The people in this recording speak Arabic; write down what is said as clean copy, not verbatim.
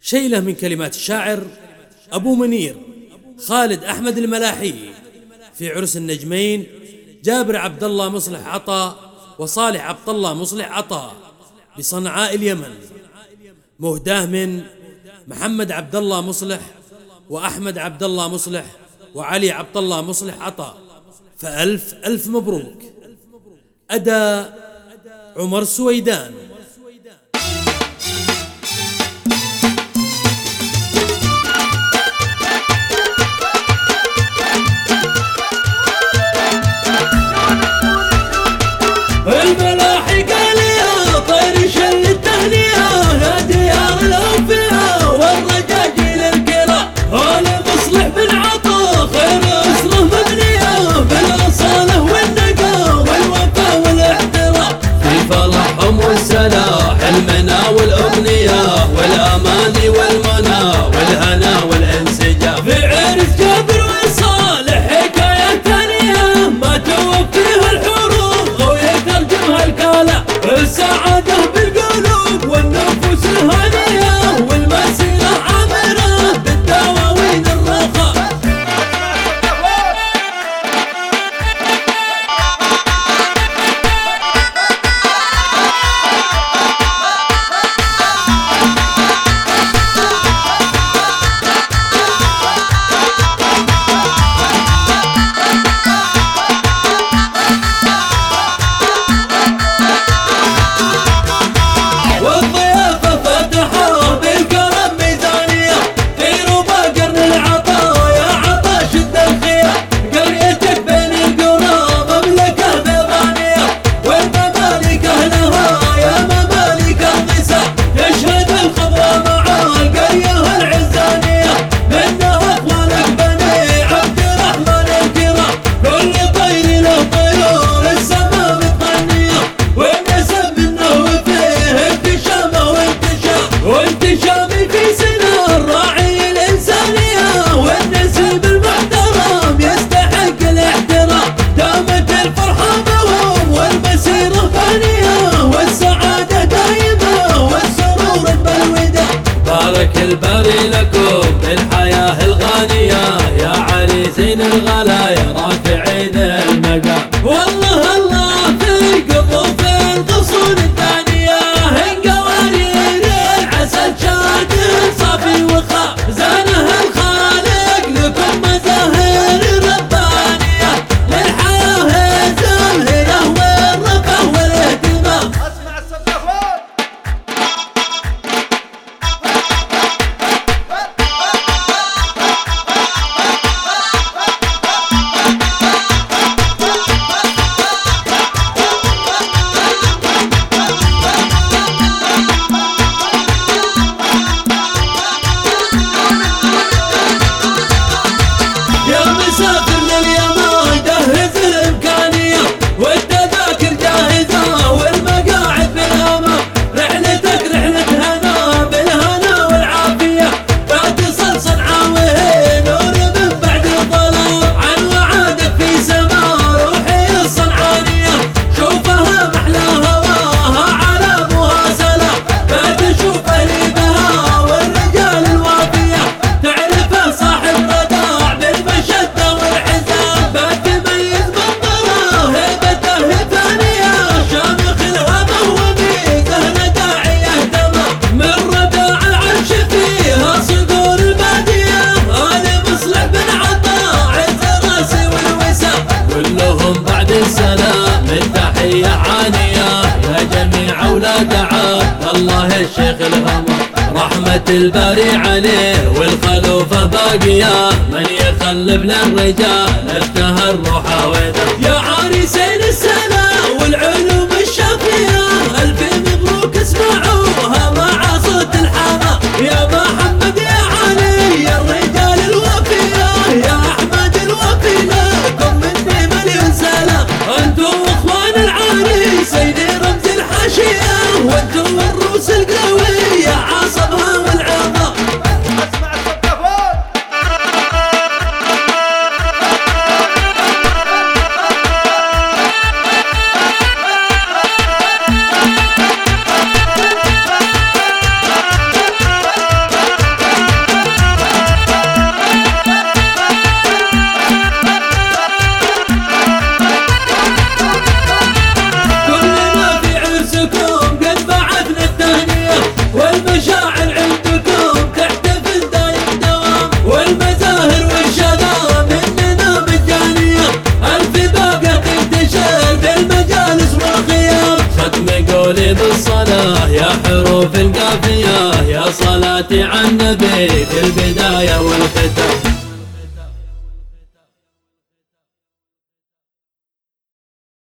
شيلة من كلمات الشاعر أبو منير خالد أحمد الملاحي في عرس النجمين جابر عبد الله مصلح عطا وصالح عبد الله مصلح عطا بصنعاء اليمن، مهداه من محمد عبد الله مصلح وأحمد عبد الله مصلح وعلي عبد الله مصلح عطا. فألف ألف مبروك. أداء عمر سويدان. الملاحي قال يا طير شل التهنئة يا ديار الأوفياء والرجاجيل الكرام، هلا مصلح بن عطا خير أسره مبنية بالأصالة والنقاء والوفاء والاحترام، في فرحهم والسلاح المنى والأغنية والأمان والمنى والهنا والانسجام، في عرس جابر وصالح حكاية ثانية ما توفيها الحروف أو يترجمها الكلام، السعادة بالقلوب والنفوس الهانية والمسيرة عامرة بالدواوين الرخاء. الباري لكم بالحياة الغانية يا عريسين الغلايا رافعين المقام، والله الله في قطوف الغصون الثانية هن قوارير العسل شاد صافي وخاء، زانه الخالق لكم مزاهر ربانية للحياة الزاهرة والرفاه والاهتمام. اسمع الصفوان. مسافر لليمان جهز الإمكانية والتذاكر جاهزة والمقاعد بالأمان، رحلتك رحلة هنا بالهنا والعافية فاتصل صنعاوي نور من بعد الظلام، عن وعادك في سما روحي الصنعانية شوفها محلى هواها على أبوها سلام، فتشوف أهلي بها والرجال الوافية تعرفه صاحب رداع بالمشد السلام التحية عانية يا جميع أولاد عبد الله الشيخ الهمر، رحمة الباري عليه والخلوفة باقية من يخلف للرجال اشتهى الروح ويده، يا عريسين السلام والعلوم الشافية ألف مبروك اسمعوها مع صوت الحمام، يا محمد يا علي يا الرجال الوفية يا أحمد الوفي لكم مني مليون سلام، انتو اخوان العريس سيدي رمز الحاشية وانتو الروس القوية عصبها والعظام. اسمع الصفوان. تحية يا صلاتي على النبي في البداية والختام.